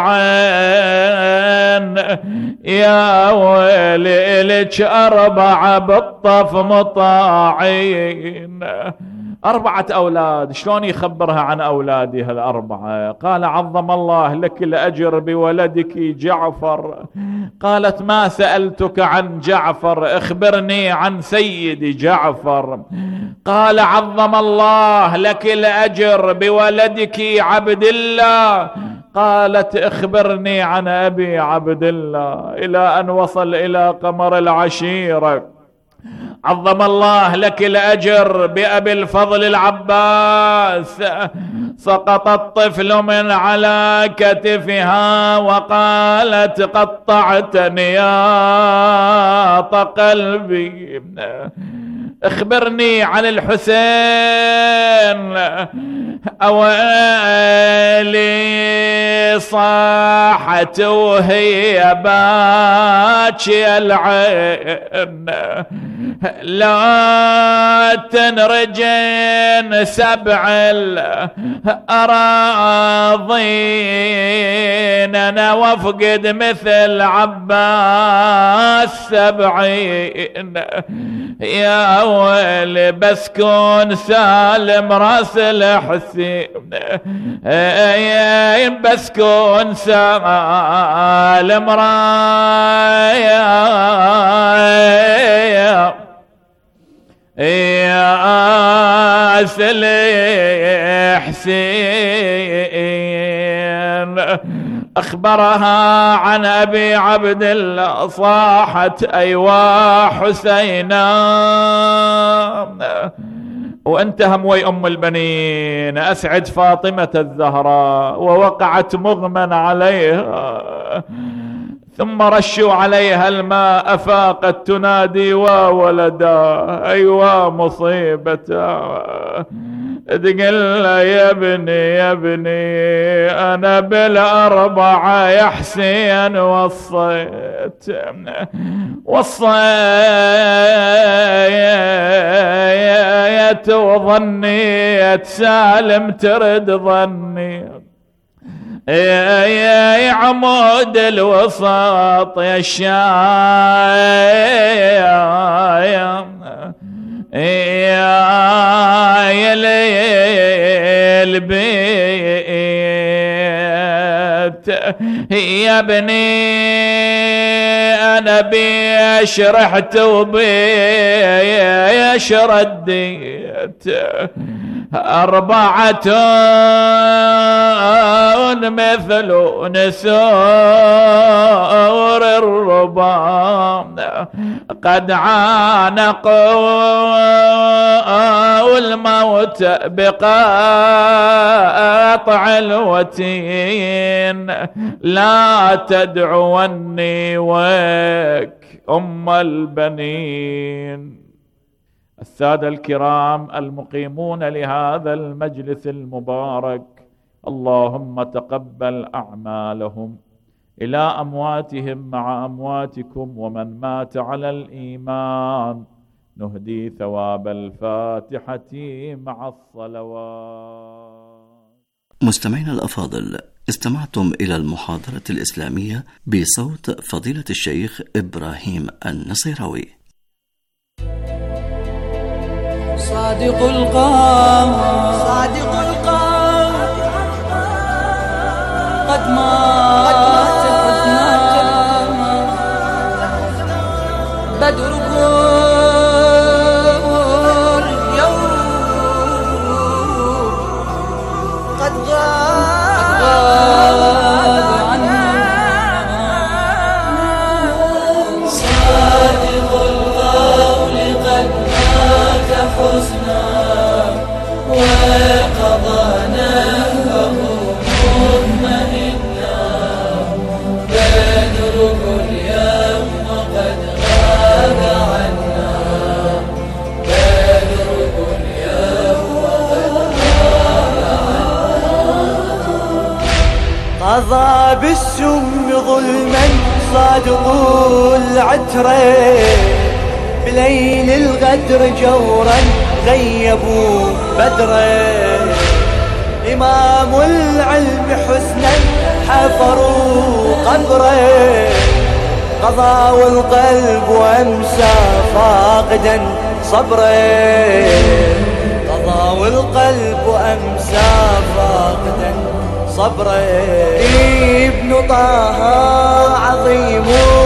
العين، يا ويلي لك أربعة بالطف مطاعين. أربعة أولاد، شلون يخبرها عن أولادها الأربعة؟ قال عظم الله لك الأجر بولدك جعفر. قالت ما سألتك عن جعفر، اخبرني عن سيدي جعفر. قال عظم الله لك الأجر بولدك عبد الله. قالت اخبرني عن أبي عبد الله، إلى أن وصل إلى قمر العشيرة. عظم الله لك الأجر بأبي الفضل العباس. سقط الطفل من على كتفها وقالت قطعتني يا قلبي. اخبرني عن الحسين. أويلي صاحت وهي باكي العين، لا تنرجن سبع الأراضين، أنا وفقد مثل عباس سبعين. يا ويلي بس كون سالم راس الحسين، بس كون سالم راس يا الحسين. أخبرها عن أبي عبد الله، صاحت أيوا حسينا. وأنت هموي أم البنين أسعد فاطمة الزهراء، ووقعت مغمى عليها، ثم رشوا عليها الماء أفاقت تنادي وولدا أيوا مصيبتا. تقول يا ابني يا ابني أنا بالأربعة يا حسين وصيت وصيت وظنيت سالم ترد ظني. يا يا عمود الوسط يا الشايم، يا ليل بيت يا بني أنا بيش رحت وبيش رديت. أربعة مثل نسور الربام قد عانقوا الموت بقاطع الوتين. لا تدعوني ويك أم البنين. السادة الكرام المقيمون لهذا المجلس المبارك، اللهم تقبل أعمالهم. إلى أمواتهم مع أمواتكم، ومن مات على الإيمان نهدي ثواب الفاتحة مع الصلوات. مستمعينا الأفاضل، استمعتم إلى المحاضرة الإسلامية بصوت فضيلة الشيخ إبراهيم النصيراوي. صادق القام صادق القام قد مات بدره اليوم قد غاب عنا. صادق القول قد مات حزنا وقضى نهبه مطمئنا. بدره اليوم قد غاب عنا. بدره اليوم قد غاب عنا. قضى بالسم ظلما صادق العترة. بليل الغدر جورا غيبوا بدره. إمام العلم حسنا حفروا قبره. قضى والقلب وامسى فاقدا صبره. قضى والقلب وامسى فاقدا صبره. ابن طه عظيم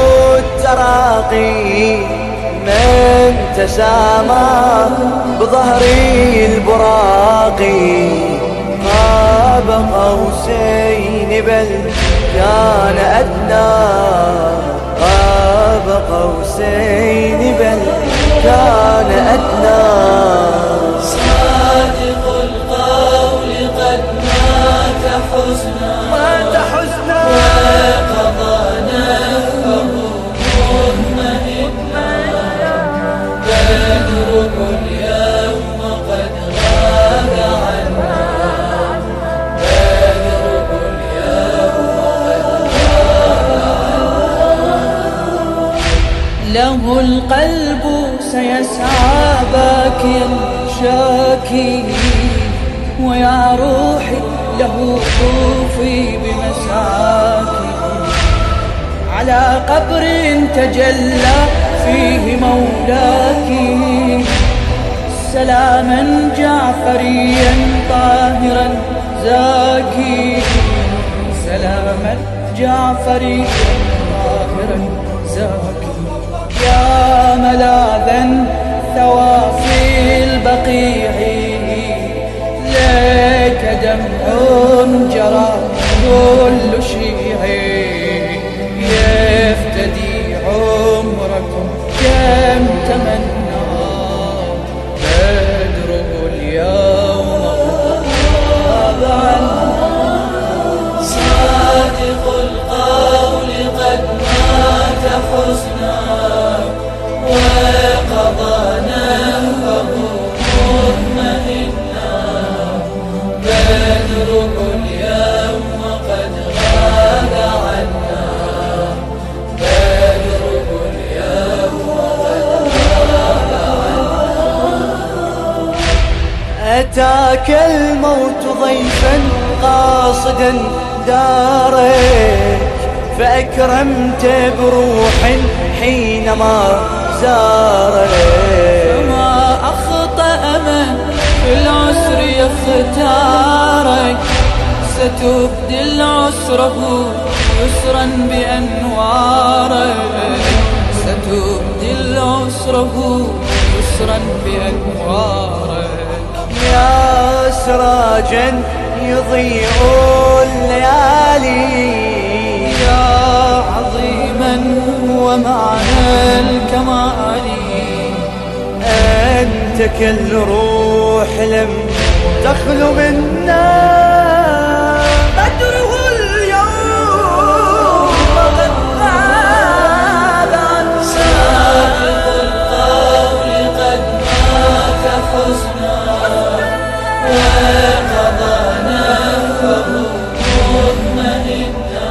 التراقي من تسامى بظهر البراقي. قاب قوسين بل كان أدنى. قاب قوسين بل كان أدنى. صادق القول قد مات حزنا مات حزنا وقضى نهبه مطمئنا. بدره اليوم قد غاب عنا. بدره اليوم قد غاب عنا. له القلب سيسعى باكيا شاكي. ويا روحي له طوفي بمساكي. على قبر تجلى فيه مولاك. سلاما جعفريا طاهرا زاكي. سلاما جعفريا طاهرا زاكي. يا ملاذا ثوى في البقيع. لك دمع جرى كل شيع. يفتدي عمركم كم تمنى. بدره اليوم غاب عنا. صادق القول قد مات حزنا وقضى نهبه مطمئنا. بدره اليوم قد غاب عنا. بدره اليوم قد غاب عنا. أتاك الموت ضيفا قاصدا دارك. فأكرمت بروح حينما زارك. فما أخطأ من في العسر يختارك. ستبدل عسره يسرا بأنوارك. ستبدل عسره يسرا بأنوارك. يا سراجا يضيء الليالي. يا عظيما ومعنى الكمال. أنت كالروح لم تخلو منا. بدره اليوم قد غاب عنا. صادق القول قد مات حزنا وقضى نهبه مطمئنا.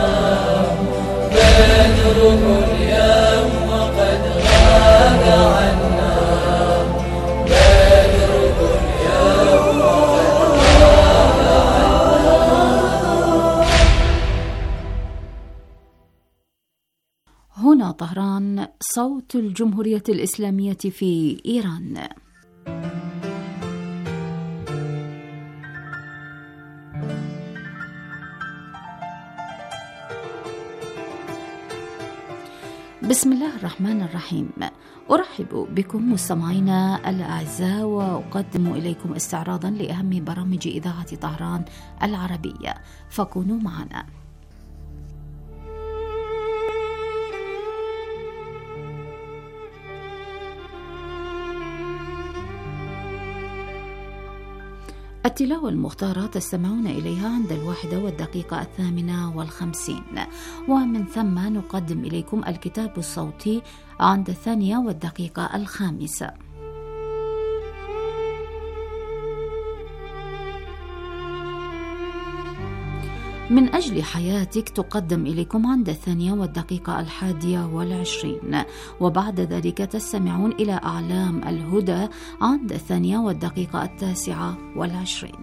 بدره اليوم قد غاب عنا. بدره اليوم قد غاب عنا. هنا طهران، صوت الجمهورية الإسلامية في إيران. بسم الله الرحمن الرحيم. أرحب بكم مستمعينا الأعزاء، وأقدم إليكم استعراضا لأهم برامج إذاعة طهران العربية، فكونوا معنا. التلاوة المختارة تستمعون إليها عند الواحدة والدقيقة الثامنة والخمسين، ومن ثم نقدم إليكم الكتاب الصوتي عند الثانية والدقيقة الخامسة. من أجل حياتك تقدم إليكم عند الثانية والدقيقة الحادية والعشرين، وبعد ذلك تستمعون إلى أعلام الهدى عند الثانية والدقيقة التاسعة والعشرين.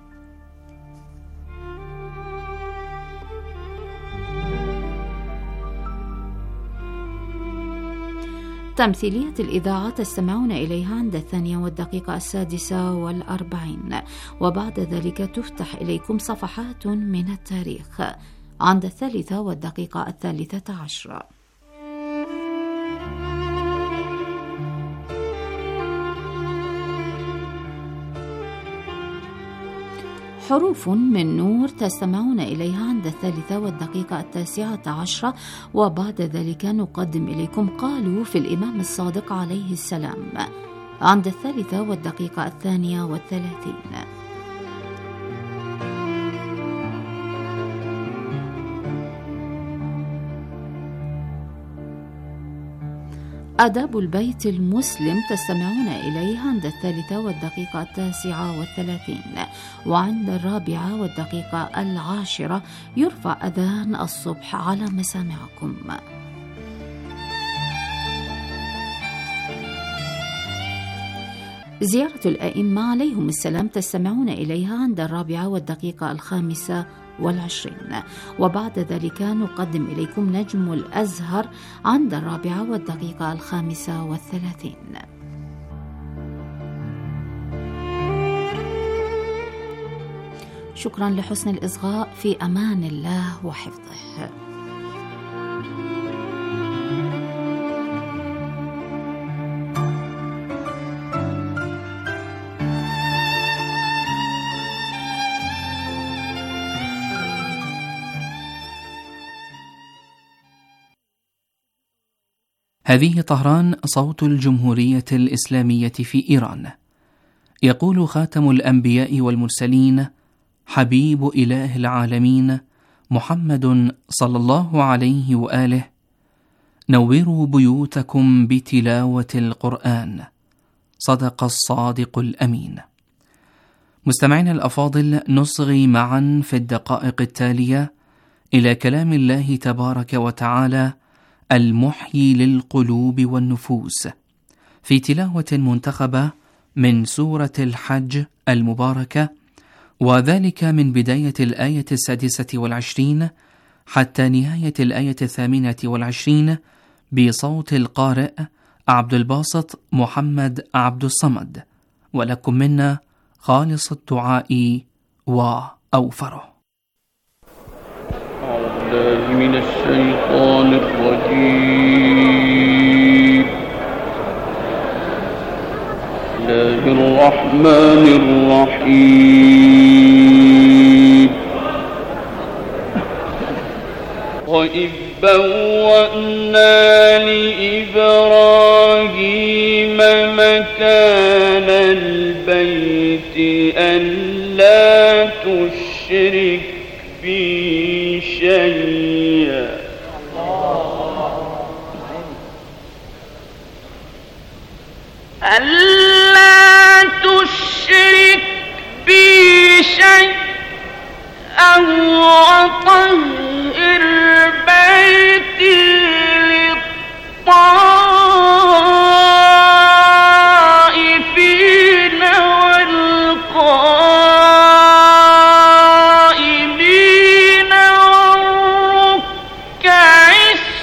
تمثيلية الإذاعة تستمعون إليها عند الثانية والدقيقة السادسة والأربعين، وبعد ذلك تفتح إليكم صفحات من التاريخ عند الثالثة والدقيقة الثالثة عشرة. حروف من نور تستمعون إليها عند الثالثة والدقيقة التاسعة عشرة، وبعد ذلك نقدم إليكم قالوا في الإمام الصادق عليه السلام عند الثالثة والدقيقة الثانية والثلاثين. آداب البيت المسلم تستمعون إليها عند الثالثة والدقيقة التاسعة والثلاثين، وعند الرابعة والدقيقة العاشرة يرفع أذان الصبح على مسامعكم. زيارة الأئمة عليهم السلام تستمعون إليها عند الرابعة والدقيقة الخامسة والعشرين، وبعد ذلك نقدم إليكم نجم الأزهر عند الرابعة والدقيقة الخامسة والثلاثين. شكرا لحسن الإصغاء، في أمان الله وحفظه. هذه طهران، صوت الجمهورية الإسلامية في إيران. يقول خاتم الأنبياء والمرسلين حبيب إله العالمين محمد صلى الله عليه وآله: نوروا بيوتكم بتلاوة القرآن، صدق الصادق الأمين. مستمعين الأفاضل، نصغي معا في الدقائق التالية إلى كلام الله تبارك وتعالى المحيي للقلوب والنفوس، في تلاوة منتخبة من سورة الحج المباركة، وذلك من بداية الآية السادسة والعشرين حتى نهاية الآية الثامنة والعشرين، بصوت القارئ عبد الباسط محمد عبد الصمد. ولكم منا خالص الدعاء وأوفره. أعوذ من الشيطان الرجيم. بسم الله الرحمن الرحيم. وإذ بوأنا لإبراهيم مكان البيت ألا تشرك بي شيئا الله